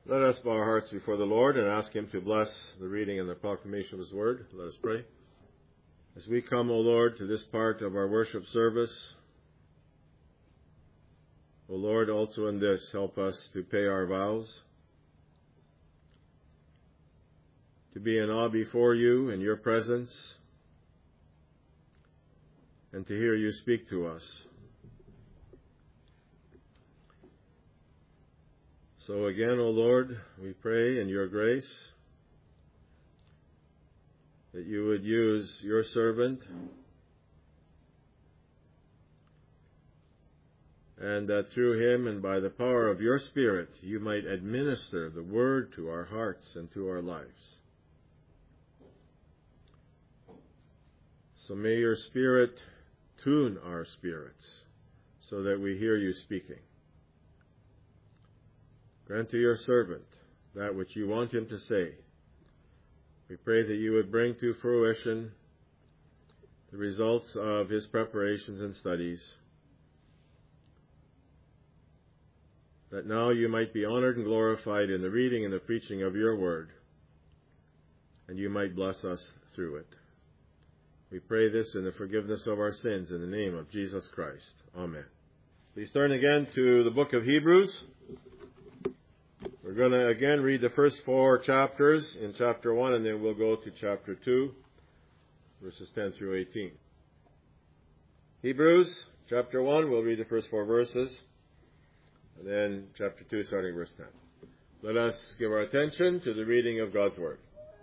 Let us bow our hearts before the Lord and ask Him to bless the reading and the proclamation of His Word. Let us pray. As we come, O Lord, to this part of our worship service, O Lord, also in this, help us to pay our vows, to be in awe before You in Your presence, and to hear You speak to us. So again, O Lord, we pray in Your grace that You would use Your servant and that through him and by the power of Your Spirit You might administer the Word to our hearts and to our lives. So may Your Spirit tune our spirits so that we hear You speaking. Grant to Your servant that which You want him to say. We pray that You would bring to fruition the results of his preparations and studies, that now You might be honored and glorified in the reading and the preaching of Your word, and You might bless us through it. We pray this in the forgiveness of our sins in the name of Jesus Christ. Amen. Please turn again to the book of Hebrews. We're going to again read the first 4 chapters in chapter 1, and then we'll go to chapter 2, verses 10 through 18. Hebrews chapter 1, we'll read the first 4 verses, and then chapter 2, starting verse 10. Let us give our attention to the reading of God's Word.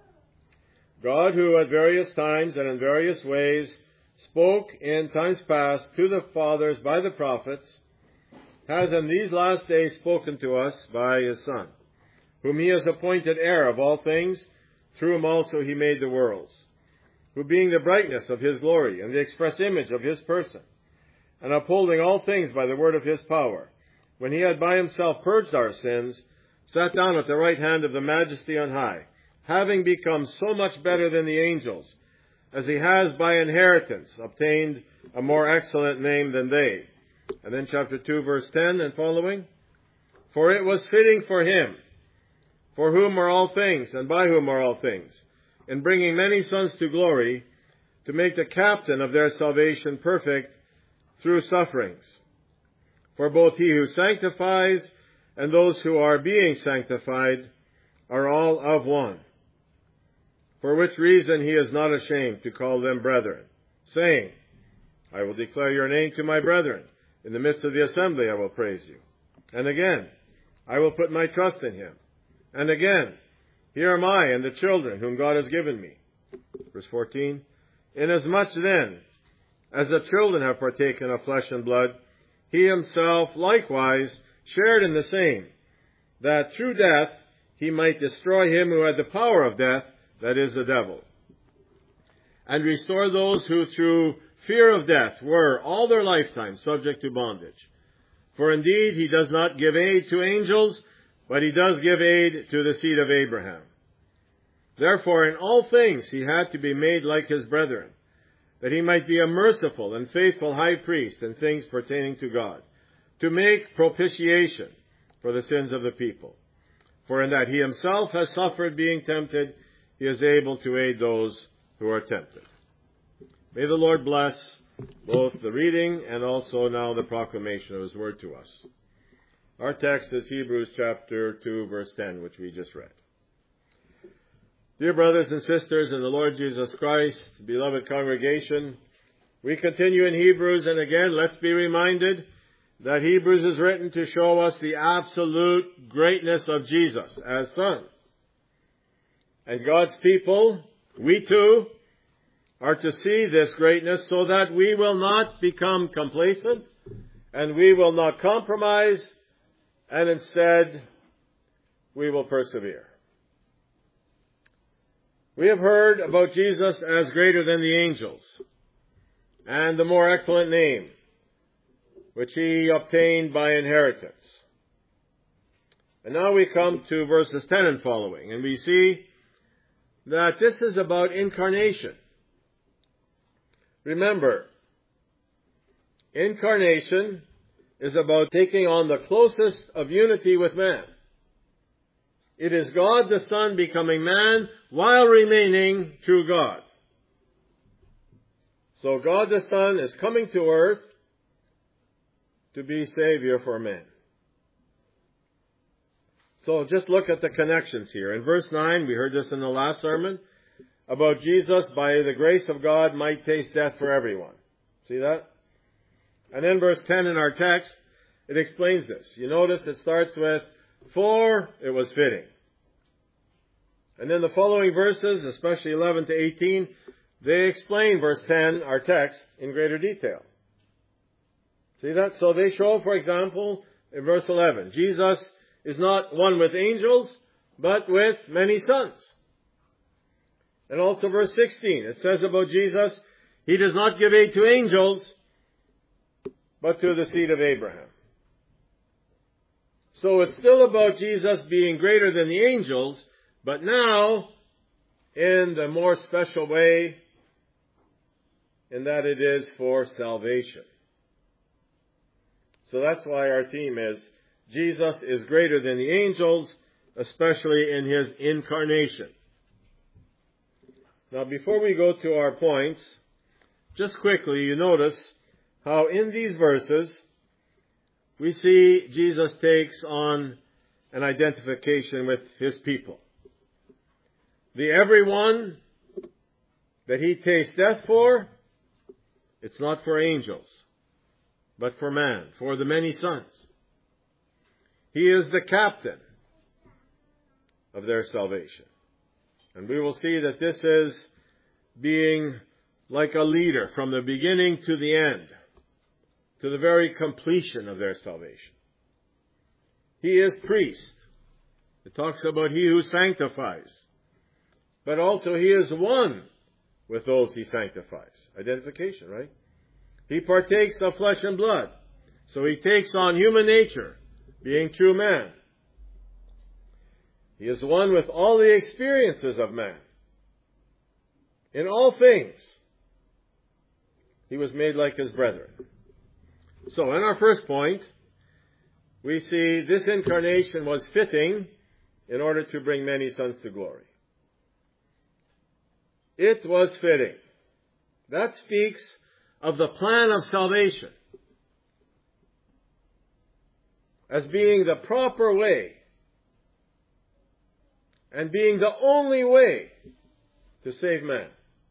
God, who at various times and in various ways spoke in times past to the fathers by the prophets, has in these last days spoken to us by His Son, whom He has appointed heir of all things, through whom also He made the worlds, who being the brightness of His glory and the express image of His person, and upholding all things by the word of His power, when He had by Himself purged our sins, sat down at the right hand of the Majesty on high, having become so much better than the angels, as He has by inheritance obtained a more excellent name than they. And then chapter 2, verse 10 and following. For it was fitting for Him, for whom are all things, and by whom are all things, in bringing many sons to glory, to make the captain of their salvation perfect through sufferings. For both He who sanctifies and those who are being sanctified are all of one. For which reason He is not ashamed to call them brethren, saying, I will declare Your name to my brethren. In the midst of the assembly I will praise You. And again, I will put my trust in Him. And again, here am I and the children whom God has given me. Verse 14, Inasmuch then as the children have partaken of flesh and blood, He Himself likewise shared in the same, that through death He might destroy him who had the power of death, that is, the devil, and restore those who through fear of death were all their lifetime subject to bondage. For indeed He does not give aid to angels, but He does give aid to the seed of Abraham. Therefore in all things He had to be made like His brethren, that He might be a merciful and faithful high priest in things pertaining to God, to make propitiation for the sins of the people. For in that He Himself has suffered being tempted, He is able to aid those who are tempted. May the Lord bless both the reading and also now the proclamation of His word to us. Our text is Hebrews chapter 2, verse 10, which we just read. Dear brothers and sisters in the Lord Jesus Christ, beloved congregation, we continue in Hebrews, and again, let's be reminded that Hebrews is written to show us the absolute greatness of Jesus as Son. And God's people, we too, are to see this greatness so that we will not become complacent and we will not compromise, and instead we will persevere. We have heard about Jesus as greater than the angels and the more excellent name which He obtained by inheritance. And now we come to verses 10 and following, and we see that this is about incarnation. Remember, incarnation is about taking on the closest of unity with man. It is God the Son becoming man while remaining true God. So God the Son is coming to earth to be Savior for men. So just look at the connections here. In verse 9, we heard this in the last sermon, about Jesus, by the grace of God, might taste death for everyone. See that? And then verse 10 in our text, it explains this. You notice it starts with, for it was fitting. And then the following verses, especially 11 to 18, they explain verse 10, our text, in greater detail. See that? So they show, for example, in verse 11, Jesus is not one with angels, but with many sons. And also verse 16, it says about Jesus, He does not give aid to angels, but to the seed of Abraham. So it's still about Jesus being greater than the angels, but now in the more special way, in that it is for salvation. So that's why our theme is, Jesus is greater than the angels, especially in His incarnation. Now before we go to our points, just quickly you notice how in these verses we see Jesus takes on an identification with His people. The everyone that He tastes death for, it's not for angels, but for man, for the many sons. He is the captain of their salvation. And we will see that this is being like a leader from the beginning to the end, to the very completion of their salvation. He is priest. It talks about He who sanctifies. But also He is one with those He sanctifies. Identification, right? He partakes of flesh and blood. So He takes on human nature, being true man. He is one with all the experiences of man. In all things, He was made like His brethren. So in our first point, we see this incarnation was fitting in order to bring many sons to glory. It was fitting. That speaks of the plan of salvation as being the proper way and being the only way to save man.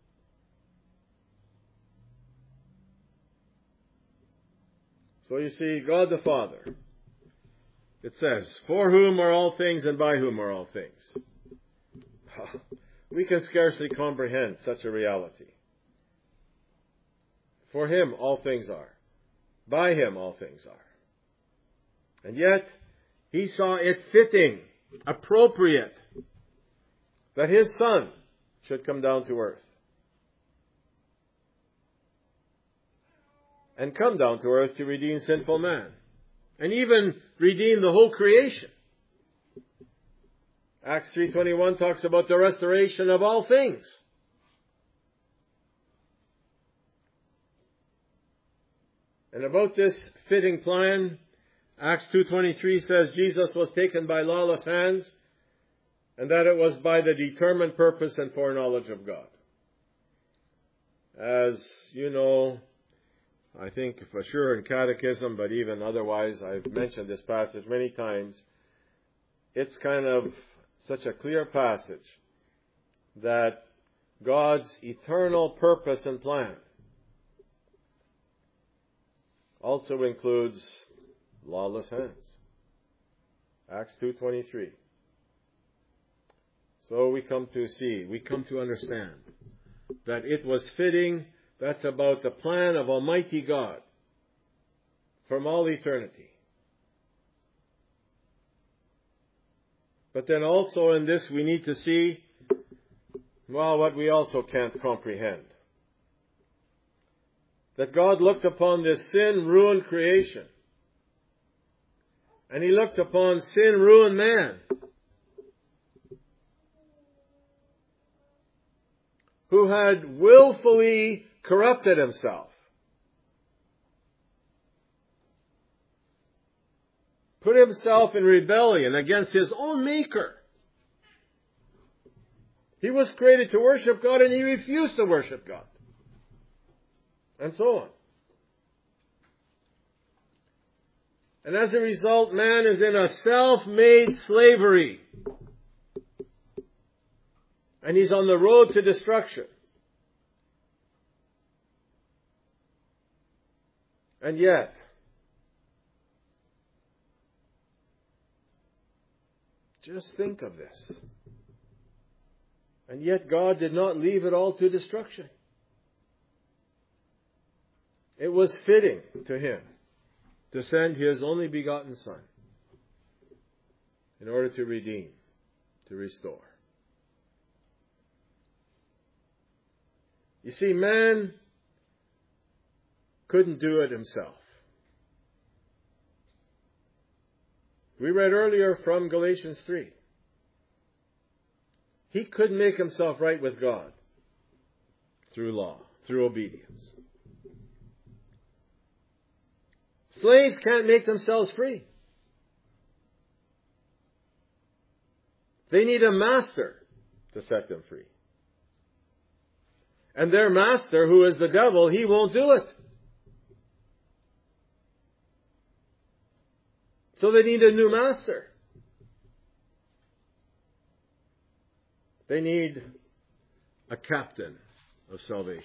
So you see, God the Father, it says, for whom are all things and by whom are all things. We can scarcely comprehend such a reality. For Him all things are. By Him all things are. And yet, He saw it fitting, appropriate, that His Son should come down to earth. And come down to earth to redeem sinful man. And even redeem the whole creation. Acts 3:21 talks about the restoration of all things. And about this fitting plan, Acts 2:23 says Jesus was taken by lawless hands, and that it was by the determined purpose and foreknowledge of God. As you know, I think for sure in catechism, but even otherwise, I've mentioned this passage many times. It's kind of such a clear passage that God's eternal purpose and plan also includes lawless hands. Acts 2:23. So we come to see, we come to understand that it was fitting. That's about the plan of Almighty God from all eternity. But then also in this we need to see, well, what we also can't comprehend. That God looked upon this sin-ruined creation. And He looked upon sin-ruined man. Who had willfully corrupted himself. Put himself in rebellion against his own Maker. He was created to worship God, and he refused to worship God. And so on. And as a result, man is in a self-made slavery. And he's on the road to destruction. And yet, just think of this. And yet God did not leave it all to destruction. It was fitting to him to send his only begotten Son in order to redeem, to restore. You see, man couldn't do it himself. We read earlier from Galatians 3. He couldn't make himself right with God through law, through obedience. Slaves can't make themselves free. They need a master to set them free. And their master, who is the devil, he won't do it. So they need a new master. They need a captain of salvation.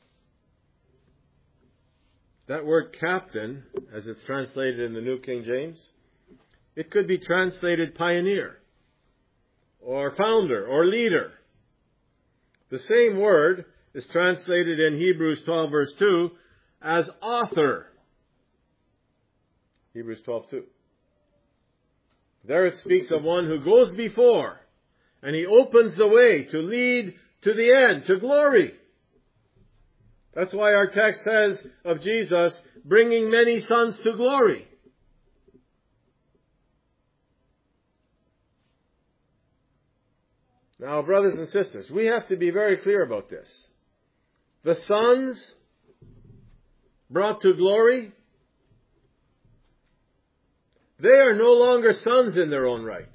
That word captain, as it's translated in the New King James, it could be translated pioneer, or founder, or leader. The same word is translated in Hebrews 12 verse 2 as author. Hebrews 12:2. There it speaks of one who goes before, and he opens the way to lead to the end, to glory. That's why our text says of Jesus, bringing many sons to glory. Now, brothers and sisters, we have to be very clear about this. The sons brought to glory, they are no longer sons in their own right.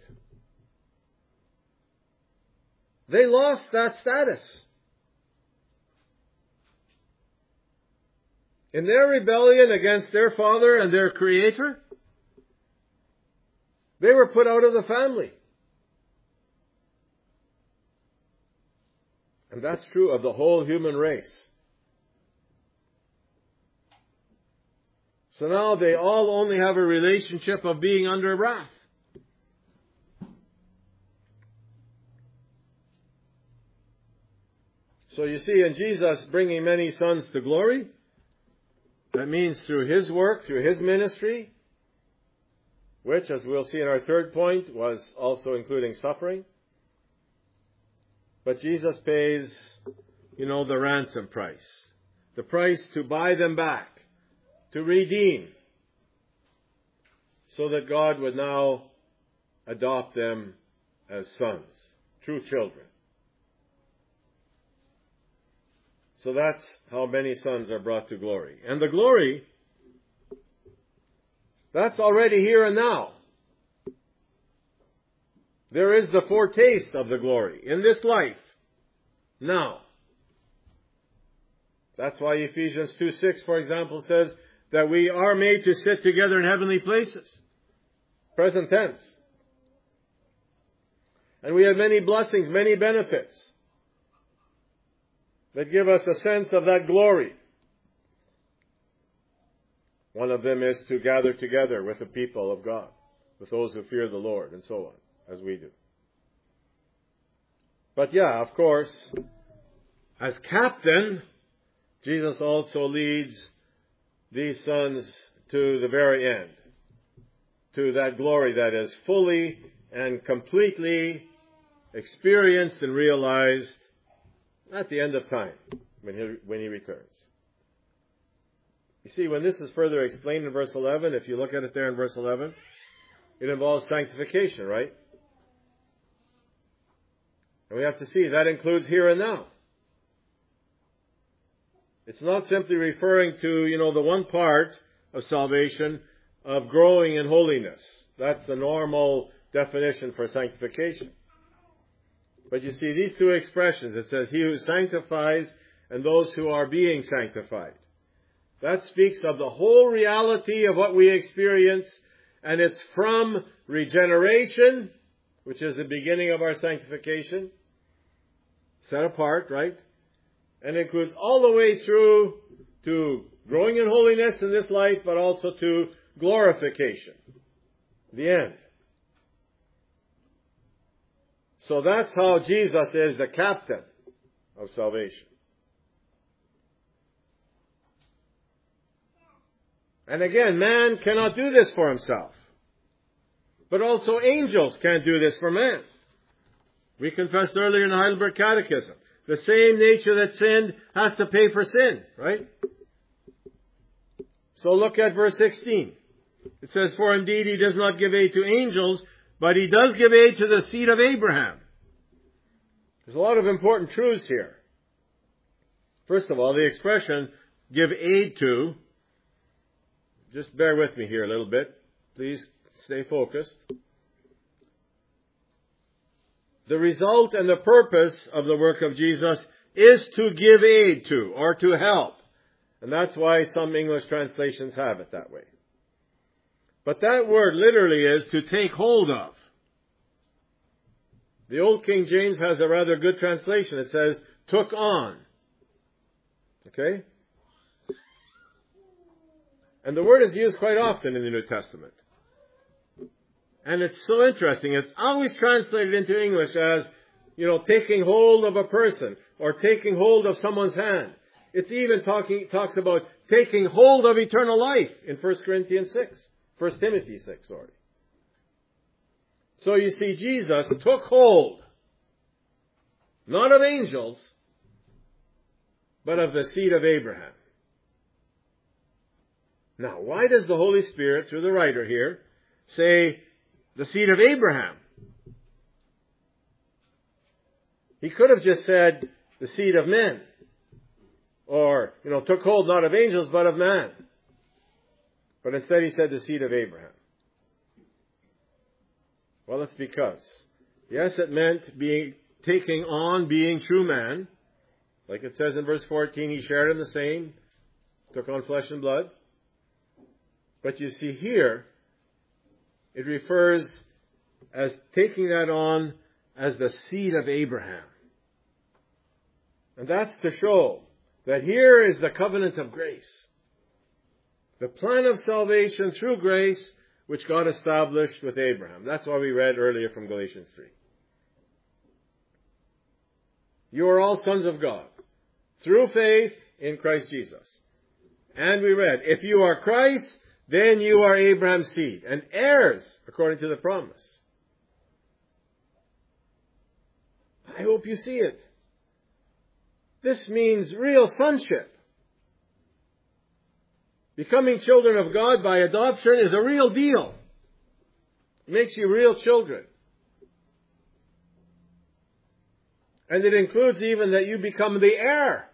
They lost that status. In their rebellion against their father and their creator, they were put out of the family. And that's true of the whole human race. So now they all only have a relationship of being under wrath. So you see, in Jesus bringing many sons to glory, that means through his work, through his ministry, which, as we'll see in our third point, was also including suffering. But Jesus pays, the ransom price. The price to buy them back, to redeem, so that God would now adopt them as sons, true children. So that's how many sons are brought to glory. And the glory, that's already here and now. There is the foretaste of the glory in this life, now. That's why Ephesians 2:6, for example, says that we are made to sit together in heavenly places. Present tense. And we have many blessings, many benefits that give us a sense of that glory. One of them is to gather together with the people of God, with those who fear the Lord, and so on, as we do. But of course, as captain, Jesus also leads these sons to the very end, to that glory that is fully and completely experienced and realized at the end of time, when he returns. You see, when this is further explained in verse 11, if you look at it there in verse 11, it involves sanctification, right? And we have to see that includes here and now. It's not simply referring to, the one part of salvation of growing in holiness. That's the normal definition for sanctification. But you see these two expressions. It says, he who sanctifies and those who are being sanctified. That speaks of the whole reality of what we experience, and it's from regeneration, which is the beginning of our sanctification, set apart, right? And includes all the way through to growing in holiness in this life, but also to glorification, the end. So that's how Jesus is the captain of salvation. And again, man cannot do this for himself. But also angels can't do this for man. We confessed earlier in the Heidelberg Catechism, the same nature that sinned has to pay for sin, right? So look at verse 16. It says, for indeed he does not give aid to angels, but he does give aid to the seed of Abraham. There's a lot of important truths here. First of all, the expression, give aid to, just bear with me here a little bit. Please stay focused. The result and the purpose of the work of Jesus is to give aid to, or to help. And that's why some English translations have it that way. But that word literally is to take hold of. The Old King James has a rather good translation. It says, took on. Okay? And the word is used quite often in the New Testament. And it's so interesting. It's always translated into English as, taking hold of a person or taking hold of someone's hand. It's even talks about taking hold of eternal life in 1 Timothy 6, sorry. So you see, Jesus took hold, not of angels, but of the seed of Abraham. Now, why does the Holy Spirit, through the writer here, say the seed of Abraham? He could have just said the seed of men. Or, took hold not of angels, but of man. But instead he said the seed of Abraham. Well, it's because, yes, it meant taking on being true man. Like it says in verse 14, he shared in the same, took on flesh and blood. But you see here, it refers as taking that on as the seed of Abraham. And that's to show that here is the covenant of grace. The plan of salvation through grace, which God established with Abraham. That's why we read earlier from Galatians 3. You are all sons of God, through faith in Christ Jesus. And we read, if you are Christ, then you are Abraham's seed, and heirs according to the promise. I hope you see it. This means real sonship. Becoming children of God by adoption is a real deal. It makes you real children. And it includes even that you become the heir.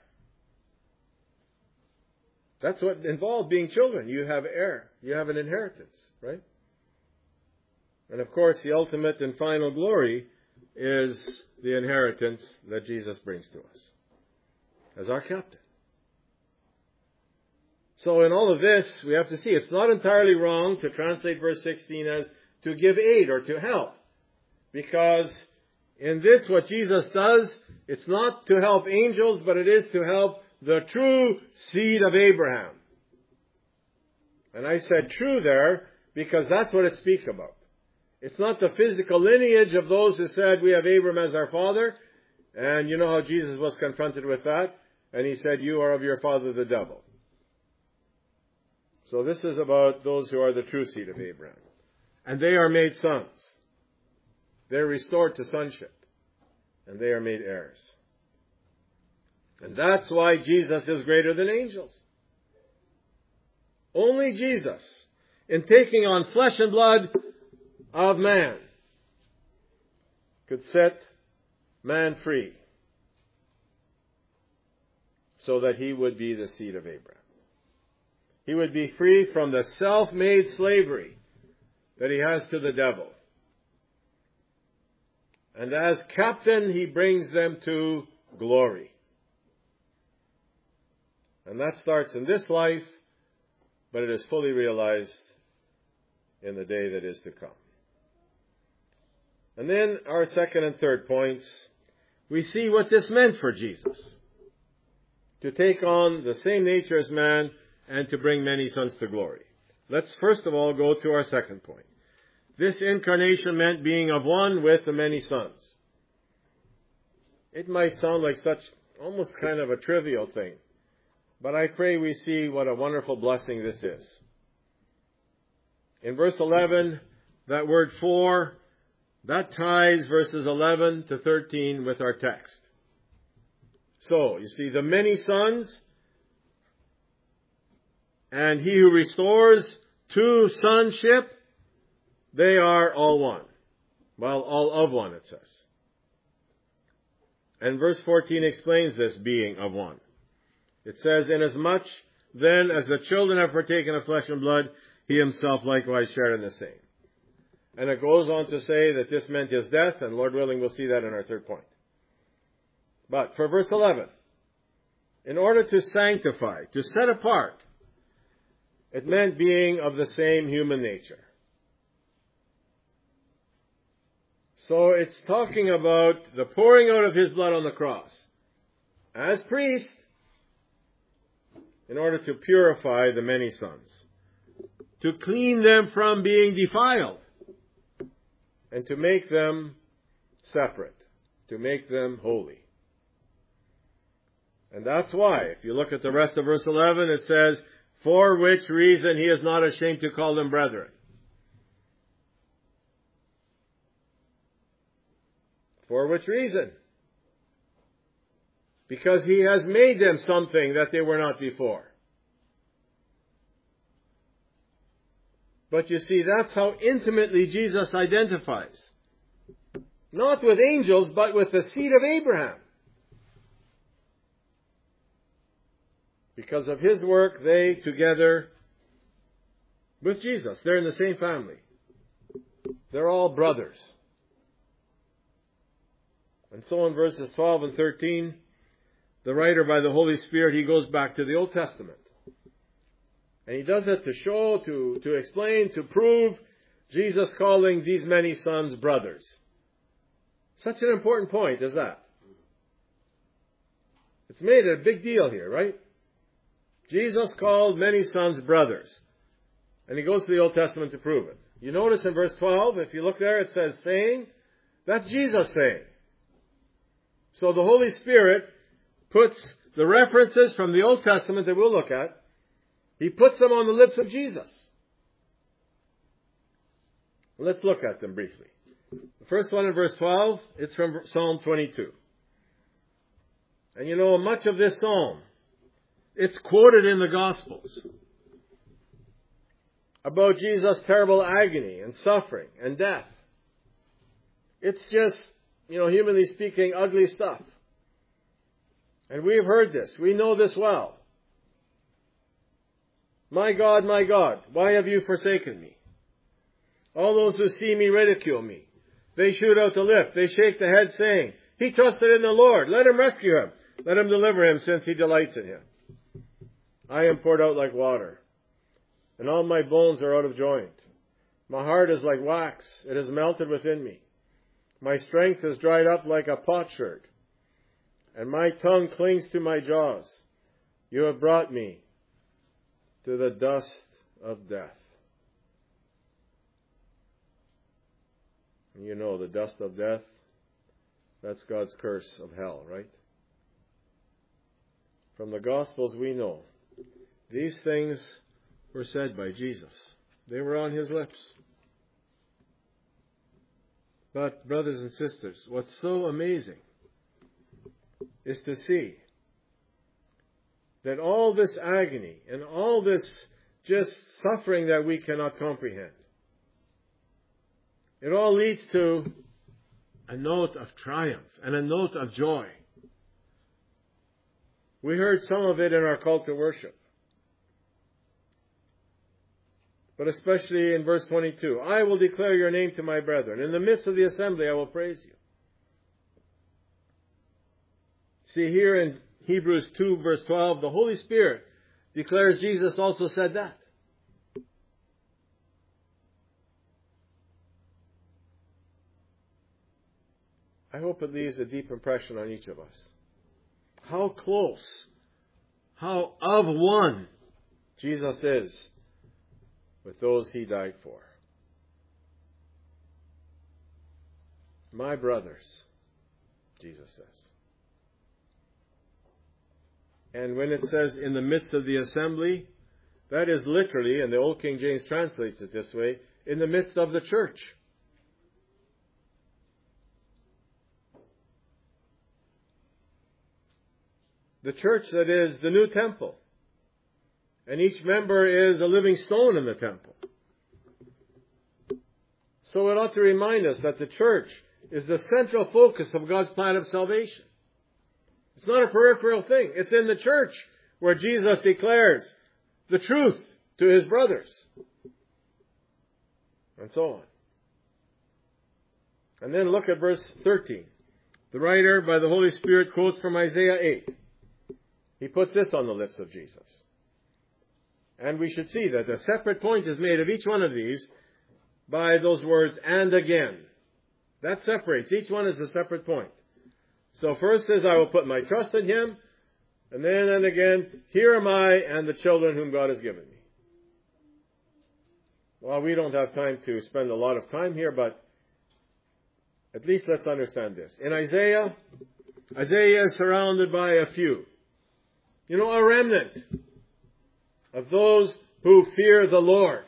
That's what involves being children. You have heir. You have an inheritance, right? And of course, the ultimate and final glory is the inheritance that Jesus brings to us as our captain. So in all of this, we have to see it's not entirely wrong to translate verse 16 as to give aid or to help. Because in this, what Jesus does, it's not to help angels, but it is to help the true seed of Abraham. And I said true there because that's what it speaks about. It's not the physical lineage of those who said we have Abraham as our father. And you know how Jesus was confronted with that. And he said, you are of your father the devil. So this is about those who are the true seed of Abraham. And they are made sons. They're restored to sonship. And they are made heirs. And that's why Jesus is greater than angels. Only Jesus, in taking on flesh and blood of man, could set man free so that he would be the seed of Abraham. He would be free from the self-made slavery that he has to the devil. And as captain, he brings them to glory. And that starts in this life, but it is fully realized in the day that is to come. And then our second and third points, we see what this meant for Jesus. To take on the same nature as man and to bring many sons to glory. Let's first of all go to our second point. This incarnation meant being of one with the many sons. It might sound like such almost kind of a trivial thing, but I pray we see what a wonderful blessing this is. In verse 11, that word for, that ties verses 11 to 13 with our text. So, you see, the many sons and he who restores to sonship, they are all one. Well, all of one, it says. And verse 14 explains this being of one. It says, inasmuch then as the children have partaken of flesh and blood, he himself likewise shared in the same. And it goes on to say that this meant his death, and Lord willing, we'll see that in our third point. But for verse 11, in order to sanctify, to set apart, it meant being of the same human nature. So it's talking about the pouring out of his blood on the cross as priest in order to purify the many sons, to clean them from being defiled, and to make them separate, to make them holy. And that's why, if you look at the rest of verse 11, it says, for which reason he is not ashamed to call them brethren. For which reason? Because he has made them something that they were not before. But you see, that's how intimately Jesus identifies. Not with angels, but with the seed of Abraham. Because of his work, they together with Jesus, they're in the same family. They're all brothers. And so in verses 12 and 13, the writer by the Holy Spirit, he goes back to the Old Testament. And he does it to show, to explain, to prove Jesus calling these many sons brothers. Such an important point is that. It's made a big deal here, right? Jesus called many sons brothers. And he goes to the Old Testament to prove it. You notice in verse 12, if you look there, it says saying. That's Jesus saying. So the Holy Spirit puts the references from the Old Testament that we'll look at, he puts them on the lips of Jesus. Let's look at them briefly. The first one in verse 12, it's from Psalm 22. And you know, much of this psalm, it's quoted in the Gospels about Jesus' terrible agony and suffering and death. It's just, humanly speaking, ugly stuff. And we've heard this. We know this well. My God, why have you forsaken me? All those who see me ridicule me. They shoot out the lip. They shake the head, saying, he trusted in the Lord. Let him rescue him. Let him deliver him, since he delights in him. I am poured out like water, and all my bones are out of joint. My heart is like wax. It is melted within me. My strength is dried up like a potsherd, and my tongue clings to my jaws. You have brought me to the dust of death. And you know, the dust of death, that's God's curse of hell, right? From the Gospels we know, these things were said by Jesus. They were on his lips. But, brothers and sisters, what's so amazing is to see that all this agony and all this just suffering that we cannot comprehend, it all leads to a note of triumph and a note of joy. We heard some of it in our call to worship. But especially in verse 22, I will declare your name to my brethren. In the midst of the assembly I will praise you. See, here in Hebrews 2 verse 12, the Holy Spirit declares Jesus also said that. I hope it leaves a deep impression on each of us. How close, how of one Jesus is with those He died for. My brothers, Jesus says. And when it says in the midst of the assembly, that is literally, and the Old King James translates it this way, in the midst of the church. The church that is the new temple. And each member is a living stone in the temple. So it ought to remind us that the church is the central focus of God's plan of salvation. It's not a peripheral thing. It's in the church where Jesus declares the truth to His brothers. And so on. And then look at verse 13. The writer, by the Holy Spirit, quotes from Isaiah 8. He puts this on the lips of Jesus. And we should see that a separate point is made of each one of these by those words, and again. That separates. Each one is a separate point. So first says, I will put my trust in Him. And then and again, here am I and the children whom God has given me. Well, we don't have time to spend a lot of time here, but at least let's understand this. In Isaiah is surrounded by a few. A remnant of those who fear the Lord.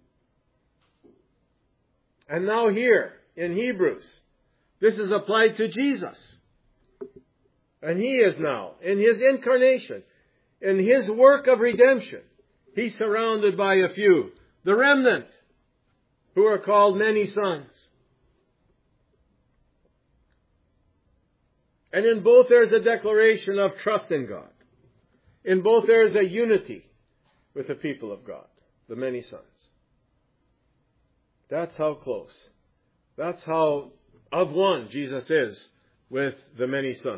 And now here, in Hebrews, this is applied to Jesus. And He is now, in His incarnation, in His work of redemption, He's surrounded by a few. The remnant, who are called many sons. And in both there's a declaration of trust in God. In both there is a unity with the people of God, the many sons. That's how close. That's how of one Jesus is with the many sons.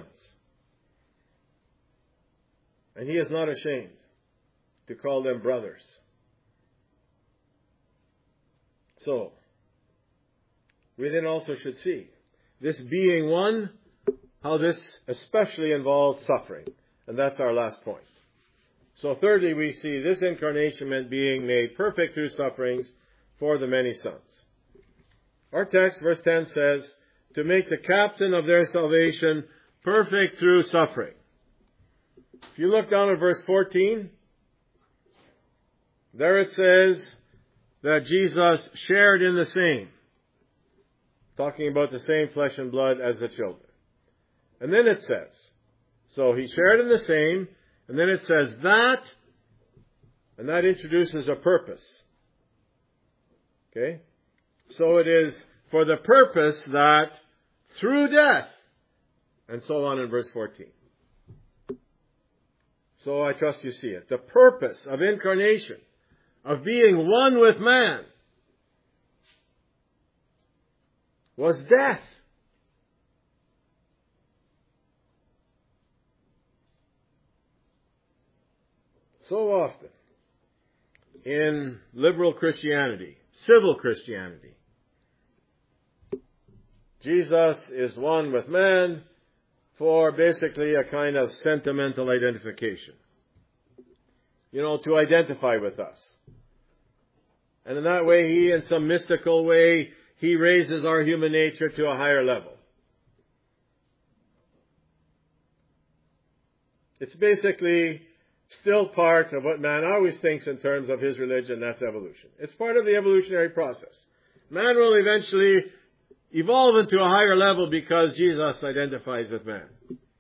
And He is not ashamed to call them brothers. So, we then also should see this being one, how this especially involves suffering. And that's our last point. So thirdly, we see this incarnation meant being made perfect through sufferings for the many sons. Our text, verse 10 says, to make the captain of their salvation perfect through suffering. If you look down at verse 14, there it says that Jesus shared in the same. Talking about the same flesh and blood as the children. And then it says, so He shared in the same, and then it says that, and that introduces a purpose. Okay? So it is for the purpose that through death, and so on in verse 14. So I trust you see it. The purpose of incarnation, of being one with man, was death. So often, in liberal Christianity, civil Christianity, Jesus is one with man for basically a kind of sentimental identification. To identify with us. And in that way, He, in some mystical way, He raises our human nature to a higher level. It's basically still part of what man always thinks in terms of his religion, that's evolution. It's part of the evolutionary process. Man will eventually evolve into a higher level because Jesus identifies with man.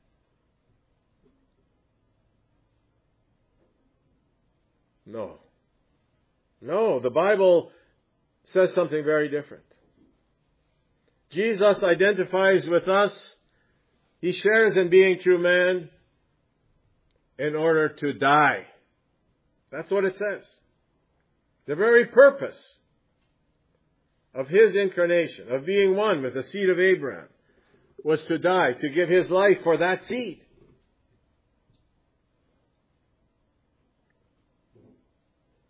No, the Bible says something very different. Jesus identifies with us. He shares in being true man in order to die. That's what it says. The very purpose of His incarnation, of being one with the seed of Abraham, was to die, to give His life for that seed.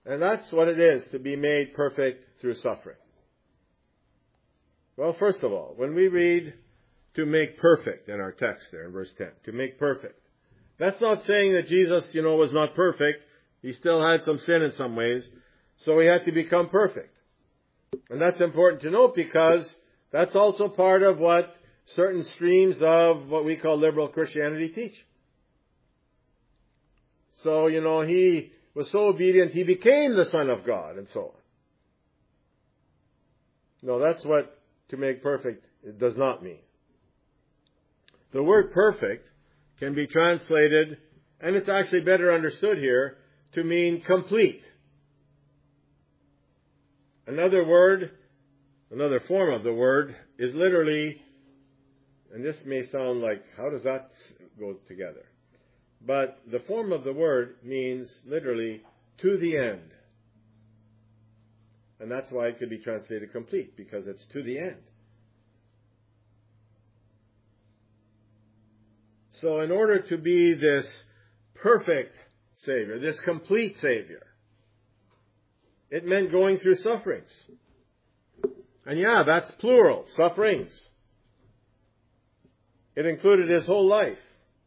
And that's what it is to be made perfect through suffering. Well, first of all, when we read to make perfect in our text there in verse 10, to make perfect, that's not saying that Jesus, was not perfect. He still had some sin in some ways, so he had to become perfect. And that's important to note because that's also part of what certain streams of what we call liberal Christianity teach. So, he was so obedient, he became the Son of God, and so on. No, that's what to make perfect it does not mean. The word perfect can be translated, and it's actually better understood here, to mean complete. Another form of the word is literally, and this may sound like, how does that go together? But the form of the word means literally to the end. And that's why it could be translated complete, because it's to the end. So in order to be this perfect Savior, this complete Savior, it meant going through sufferings. And that's plural, sufferings. It included his whole life.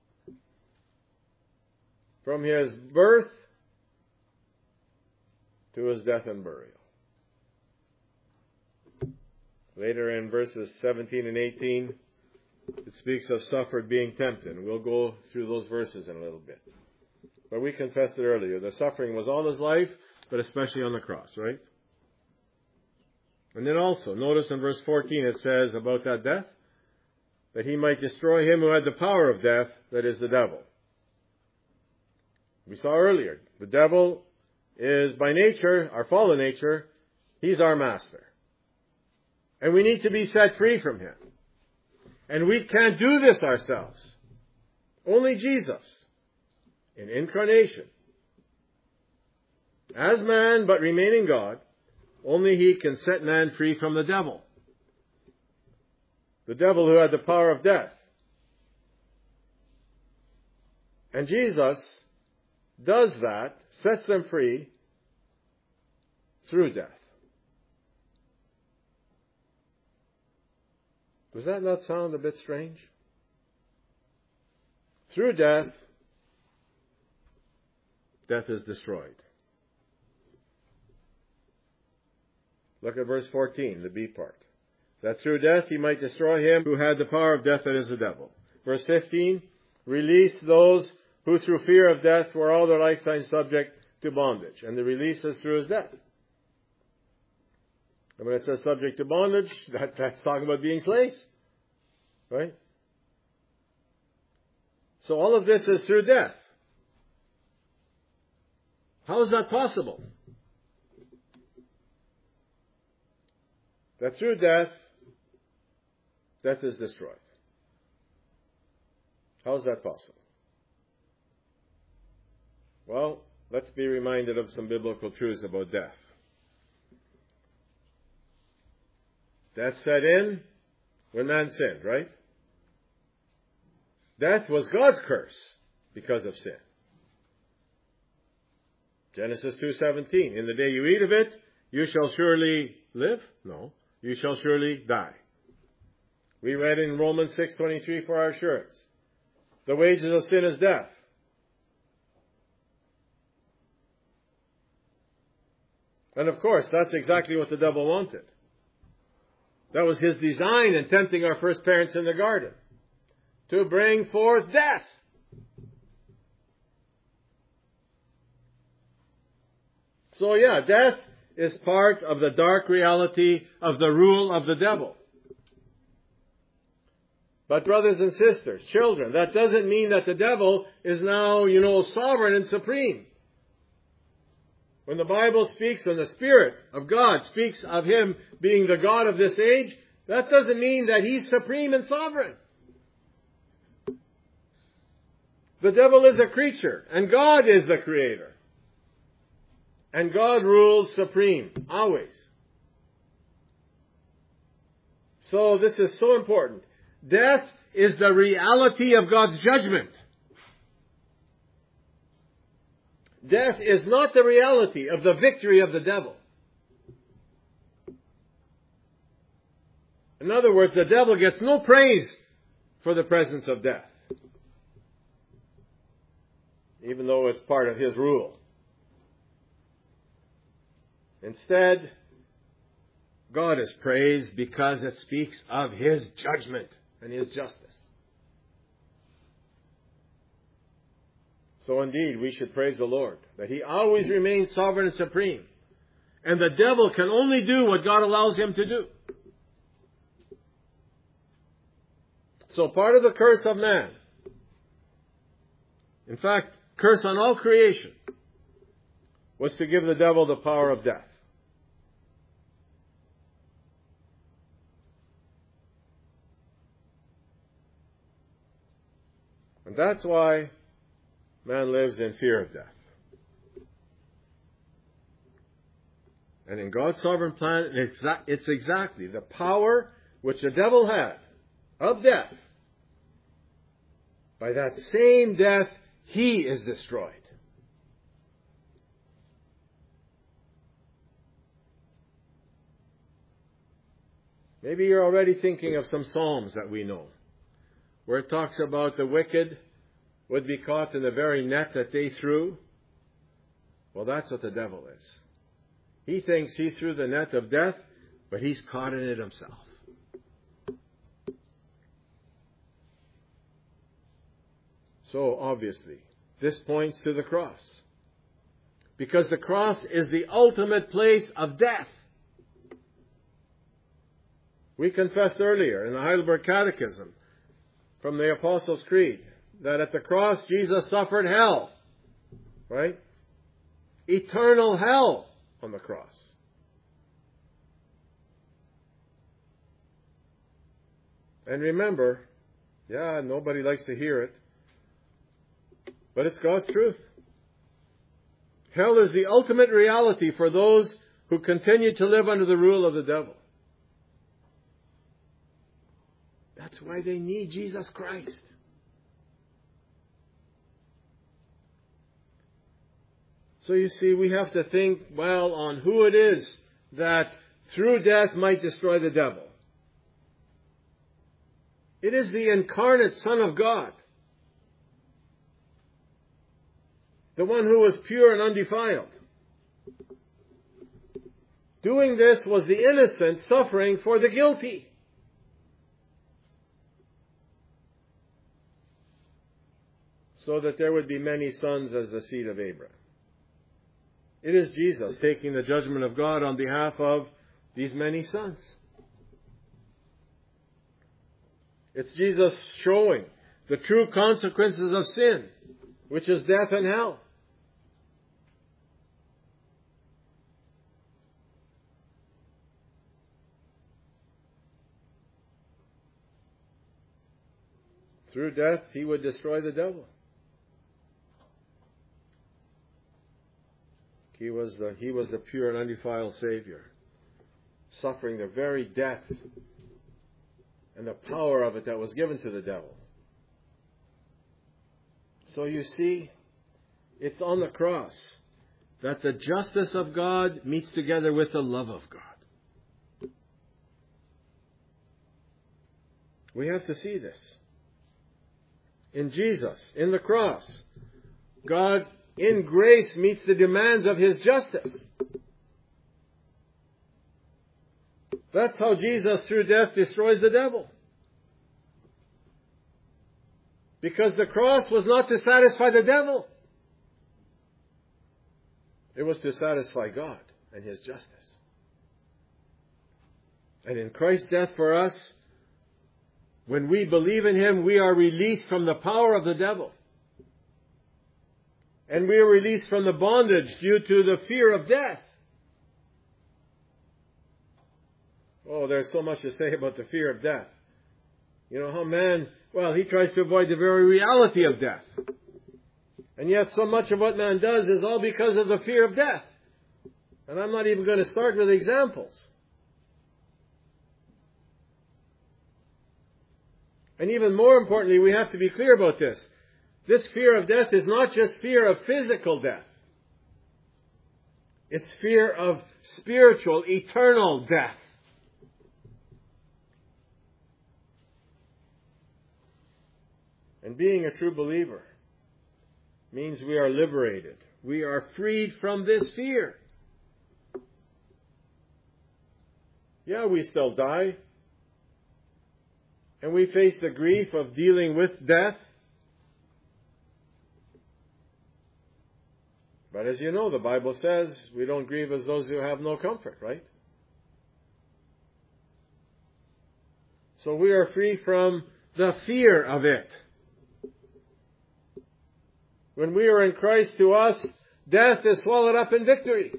From his birth to his death and burial. Later in verses 17 and 18, it speaks of suffered being tempted. And we'll go through those verses in a little bit. But we confessed it earlier. The suffering was all his life, but especially on the cross, right? And then also, notice in verse 14 it says about that death, that he might destroy him who had the power of death, that is the devil. We saw earlier, the devil is by nature, our fallen nature, he's our master. And we need to be set free from him. And we can't do this ourselves. Only Jesus, in incarnation, as man but remaining God, only he can set man free from the devil. The devil who had the power of death. And Jesus does that, sets them free through death. Does that not sound a bit strange? Through death, death is destroyed. Look at verse 14, the B part. That through death he might destroy him who had the power of death, that is the devil. Verse 15, release those who through fear of death were all their lifetime subject to bondage. And the release is through his death. And when it says subject to bondage, that's talking about being slaves. Right? So all of this is through death. How is that possible? That through death, death is destroyed. How is that possible? Well, let's be reminded of some biblical truths about death. Death set in when man sinned, right? Death was God's curse because of sin. Genesis 2:17, in the day you eat of it, you shall surely live? No, you shall surely die. We read in Romans 6:23 for our assurance. The wages of sin is death. And of course, that's exactly what the devil wanted. That was his design in tempting our first parents in the garden. To bring forth death. So death is part of the dark reality of the rule of the devil. But brothers and sisters, children, that doesn't mean that the devil is now, sovereign and supreme. When the Bible speaks and the Spirit of God speaks of him being the God of this age, that doesn't mean that he's supreme and sovereign. The devil is a creature, and God is the creator. And God rules supreme, always. So this is so important. Death is the reality of God's judgment. death is not the reality of the victory of the devil. In other words, the devil gets no praise for the presence of death, even though it's part of his rule. Instead, God is praised because it speaks of his judgment and his justice. So indeed, we should praise the Lord, that he always remains sovereign and supreme. And the devil can only do what God allows him to do. So part of the curse of man, in fact, curse on all creation, was to give the devil the power of death. And that's why man lives in fear of death. And in God's sovereign plan, it's exactly the power which the devil had of death. By that same death, he is destroyed. Maybe you're already thinking of some Psalms that we know, where it talks about the wicked would be caught in the very net that they threw. Well, that's what the devil is. He thinks he threw the net of death, but he's caught in it himself. So, obviously, this points to the cross. Because the cross is the ultimate place of death. We confessed earlier in the Heidelberg Catechism from the Apostles' Creed that at the cross Jesus suffered hell. Right? Eternal hell on the cross. And remember, nobody likes to hear it, but it's God's truth. Hell is the ultimate reality for those who continue to live under the rule of the devil. That's why they need Jesus Christ. So you see, we have to think well on who it is that through death might destroy the devil. It is the incarnate Son of God. The one who was pure and undefiled. Doing this was the innocent suffering for the guilty. So that there would be many sons as the seed of Abraham. It is Jesus taking the judgment of God on behalf of these many sons. It's Jesus showing the true consequences of sin, which is death and hell. Through death, he would destroy the devil. He was the pure and undefiled Savior, suffering the very death and the power of it that was given to the devil. So you see, it's on the cross that the justice of God meets together with the love of God. We have to see this. In Jesus, in the cross, God in grace meets the demands of his justice. That's how Jesus through death destroys the devil. Because the cross was not to satisfy the devil. It was to satisfy God and his justice. And in Christ's death for us, when we believe in him, we are released from the power of the devil. And we are released from the bondage due to the fear of death. Oh, there's so much to say about the fear of death. You know how man, he tries to avoid the very reality of death. And yet so much of what man does is all because of the fear of death. And I'm not even going to start with examples. And even more importantly, we have to be clear about this. This fear of death is not just fear of physical death. It's fear of spiritual, eternal death. And being a true believer means we are liberated. We are freed from this fear. Yeah, we still die. And we face the grief of dealing with death. But as you know, the Bible says we don't grieve as those who have no comfort, right? So we are free from the fear of it. When we are in Christ, to us, death is swallowed up in victory.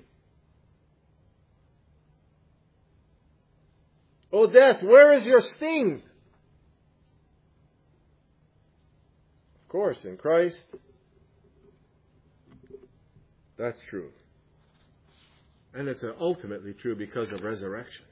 O death, where is your sting? Of course, in Christ, that's true. And it's ultimately true because of resurrection.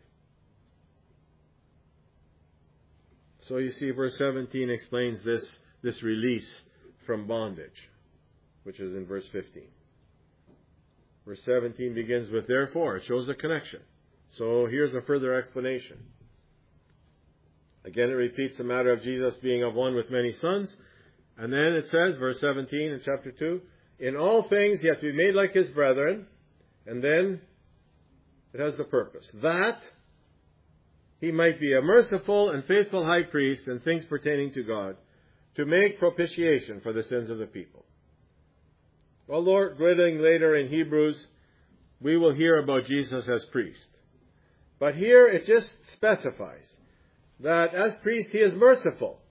So you see, verse 17 explains this release from bondage, which is in verse 15. Verse 17 begins with therefore. It shows a connection. So here's a further explanation. Again, it repeats the matter of Jesus being of one with many sons. And then it says, verse 17 in chapter 2, in all things he hath to be made like his brethren. And then it has the purpose, that he might be a merciful and faithful high priest in things pertaining to God, to make propitiation for the sins of the people. Well, Lord willing, later in Hebrews, we will hear about Jesus as priest. But here it just specifies that as priest he is merciful.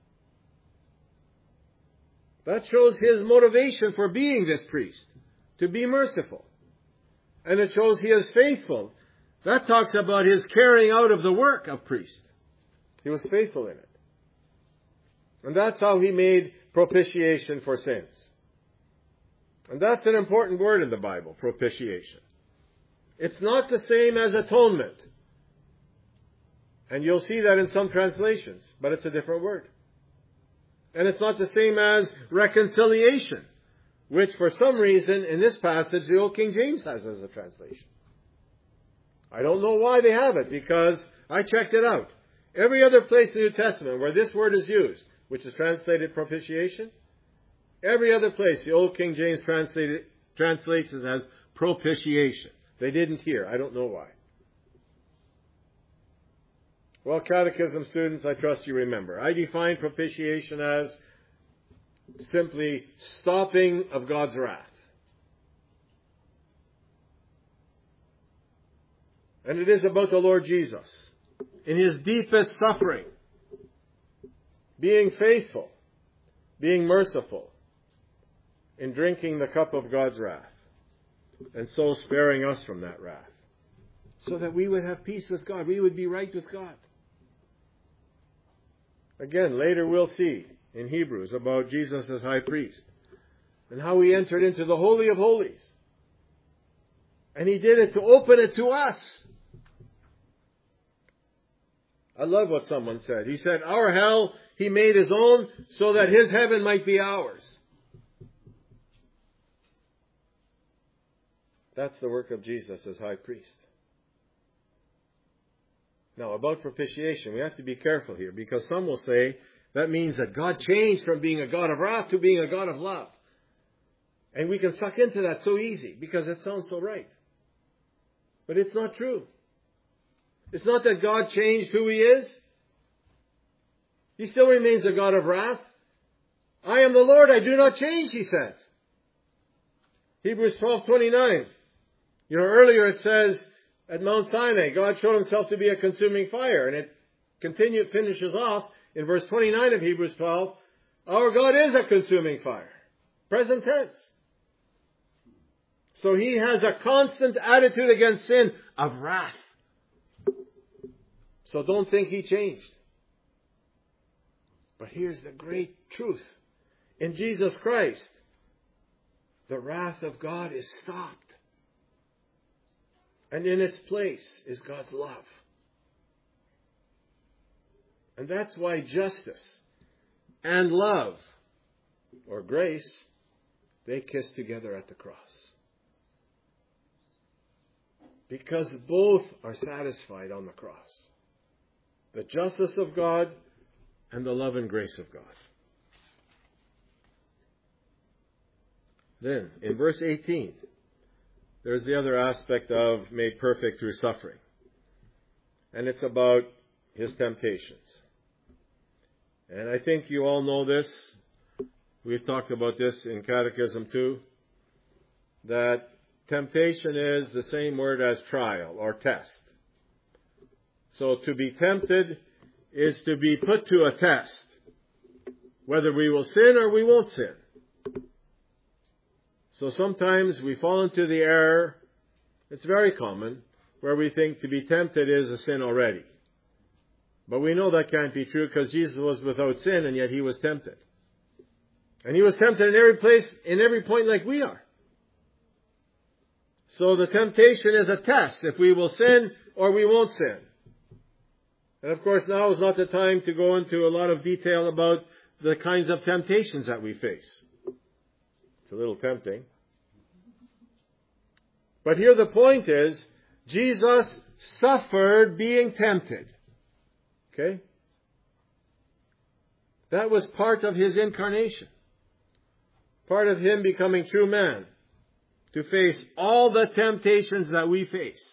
That shows his motivation for being this priest, to be merciful. And it shows he is faithful. That talks about his carrying out of the work of priest. He was faithful in it. And that's how he made propitiation for sins. And that's an important word in the Bible, propitiation. It's not the same as atonement. And you'll see that in some translations, but it's a different word. And it's not the same as reconciliation, which for some reason in this passage the Old King James has as a translation. I don't know why they have it, because I checked it out. Every other place in the New Testament where this word is used, which is translated propitiation, every other place the Old King James translates it as propitiation. They didn't here. I don't know why. Well, catechism students, I trust you remember. I define propitiation as simply stopping of God's wrath. And it is about the Lord Jesus, in his deepest suffering, being faithful, being merciful, in drinking the cup of God's wrath, and so sparing us from that wrath, so that we would have peace with God, we would be right with God. Again, later we'll see in Hebrews about Jesus as high priest, and how he entered into the Holy of Holies. And he did it to open it to us. I love what someone said. He said, our hell he made his own so that his heaven might be ours. That's the work of Jesus as high priest. Now, about propitiation, we have to be careful here, because some will say that means that God changed from being a God of wrath to being a God of love. And we can suck into that so easy, because it sounds so right. But it's not true. It's not that God changed who he is. He still remains a God of wrath. I am the Lord, I do not change, he says. Hebrews 12:29. You know, earlier it says at Mount Sinai, God showed himself to be a consuming fire. And it finishes off in verse 29 of Hebrews 12. Our God is a consuming fire. Present tense. So he has a constant attitude against sin of wrath. So don't think he changed. But here's the great truth. In Jesus Christ, the wrath of God is stopped. And in its place is God's love. And that's why justice and love, or grace, they kiss together at the cross. Because both are satisfied on the cross. The justice of God and the love and grace of God. Then, in verse 18, there's the other aspect of made perfect through suffering. And it's about His temptations. And I think you all know this. We've talked about this in Catechism too. That temptation is the same word as trial or test. So to be tempted is to be put to a test. Whether we will sin or we won't sin. So sometimes we fall into the error, it's very common, where we think to be tempted is a sin already. But we know that can't be true because Jesus was without sin and yet He was tempted. And He was tempted in every place, in every point like we are. So the temptation is a test if we will sin or we won't sin. And of course now is not the time to go into a lot of detail about the kinds of temptations that we face. It's a little tempting. But here the point is, Jesus suffered being tempted. Okay? That was part of His incarnation. Part of Him becoming true man. To face all the temptations that we face.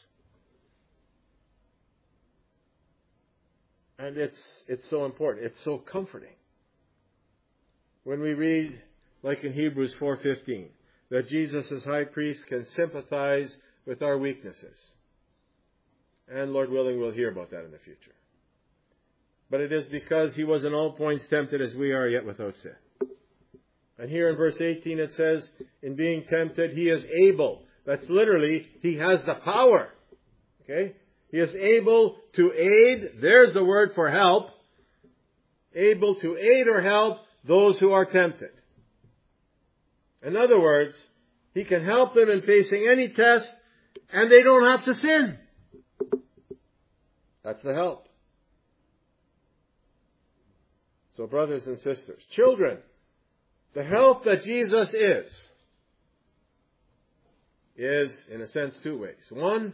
And it's so important. It's so comforting. When we read, like in Hebrews 4:15, that Jesus as high priest can sympathize with our weaknesses. And Lord willing, we'll hear about that in the future. But it is because He was in all points tempted as we are, yet without sin. And here in verse 18 it says, in being tempted, He is able. That's literally, He has the power. Okay? He is able to aid, there's the word for help, able to aid or help those who are tempted. In other words, He can help them in facing any test, and they don't have to sin. That's the help. So brothers and sisters, children, the help that Jesus is in a sense two ways. One,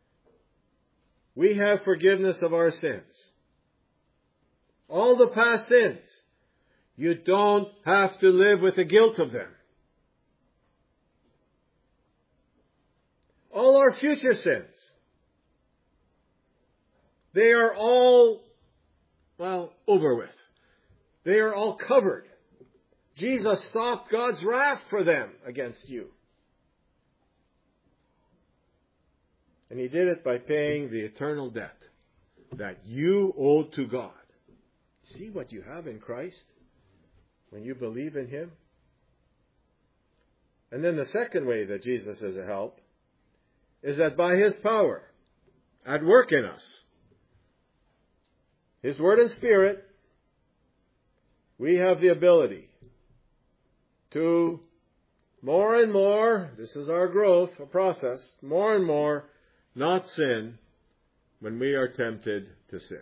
we have forgiveness of our sins. All the past sins. You don't have to live with the guilt of them. All our future sins. They are all, over with. They are all covered. Jesus stopped God's wrath for them against you. And He did it by paying the eternal debt that you owe to God. See what you have in Christ when you believe in Him? And then the second way that Jesus is a help is that by His power at work in us, His Word and Spirit, we have the ability to more and more, this is our growth, a process, more and more not sin when we are tempted to sin.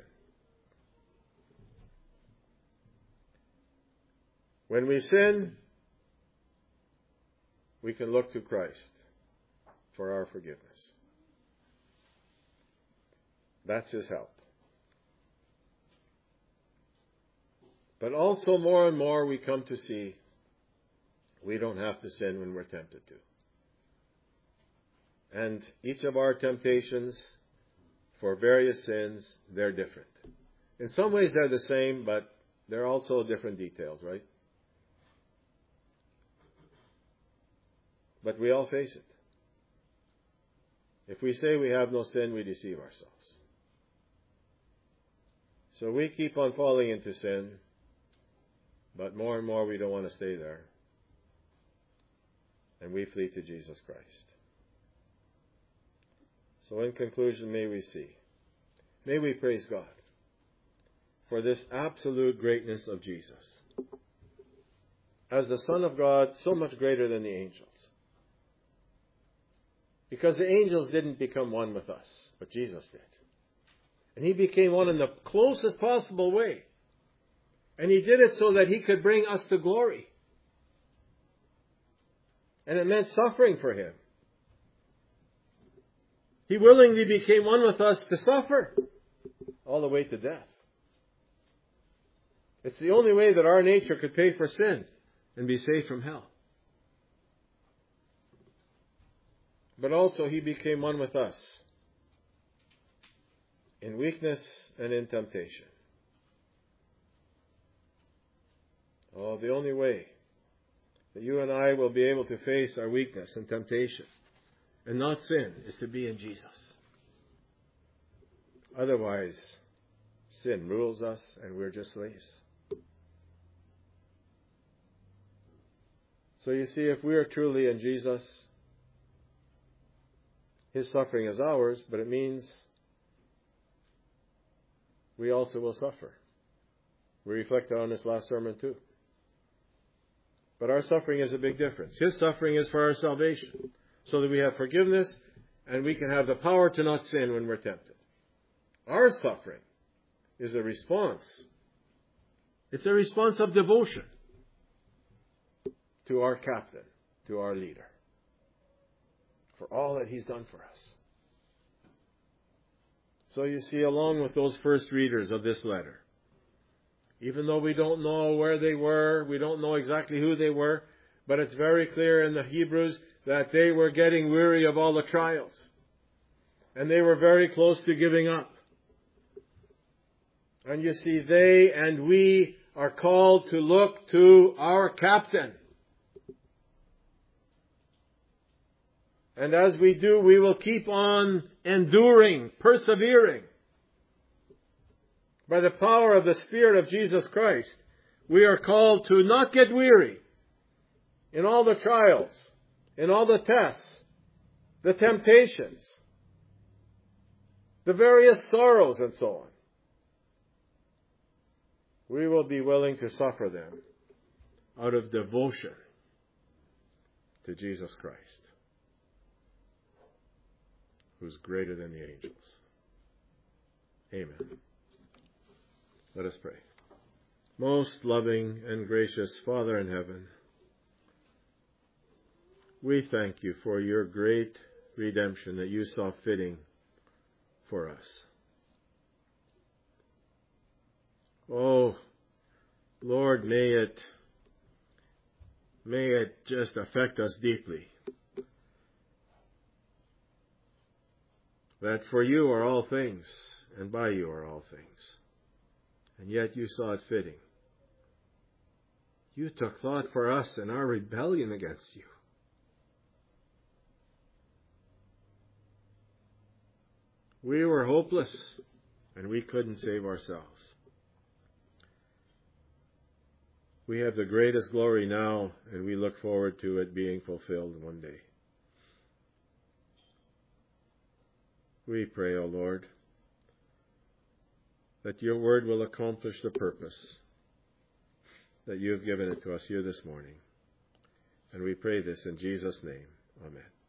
When we sin, we can look to Christ for our forgiveness. That's His help. But also more and more we come to see we don't have to sin when we're tempted to. And each of our temptations for various sins, they're different. In some ways they're the same, but they're also different details, right? But we all face it. If we say we have no sin, we deceive ourselves. So we keep on falling into sin, but more and more we don't want to stay there. And we flee to Jesus Christ. So in conclusion, may we praise God for this absolute greatness of Jesus. As the Son of God, so much greater than the angels. Because the angels didn't become one with us, but Jesus did. And He became one in the closest possible way. And He did it so that He could bring us to glory. And it meant suffering for Him. He willingly became one with us to suffer all the way to death. It's the only way that our nature could pay for sin and be saved from hell. But also He became one with us in weakness and in temptation. Oh, the only way that you and I will be able to face our weakness and temptation and not sin is to be in Jesus. Otherwise, sin rules us and we're just slaves. So you see, if we are truly in Jesus, His suffering is ours, but it means we also will suffer. We reflected on this last sermon too. But our suffering is a big difference. His suffering is for our salvation, so that we have forgiveness and we can have the power to not sin when we're tempted. Our suffering is a response. It's a response of devotion to our captain, to our leader, for all that He's done for us. So you see, along with those first readers of this letter, even though we don't know where they were, we don't know exactly who they were, but it's very clear in the Hebrews that they were getting weary of all the trials. And they were very close to giving up. And you see, they and we are called to look to our captain. And as we do, we will keep on enduring, persevering. By the power of the Spirit of Jesus Christ, we are called to not get weary in all the trials, in all the tests, the temptations, the various sorrows and so on. We will be willing to suffer them out of devotion to Jesus Christ, who's greater than the angels. Amen. Let us pray. Most loving and gracious Father in heaven, we thank You for Your great redemption that You saw fitting for us. Oh, Lord, may it just affect us deeply. That for You are all things, and by You are all things. And yet You saw it fitting. You took thought for us and our rebellion against You. We were hopeless, and we couldn't save ourselves. We have the greatest glory now, and we look forward to it being fulfilled one day. We pray, O Lord, that Your word will accomplish the purpose that You have given it to us here this morning. And we pray this in Jesus' name. Amen.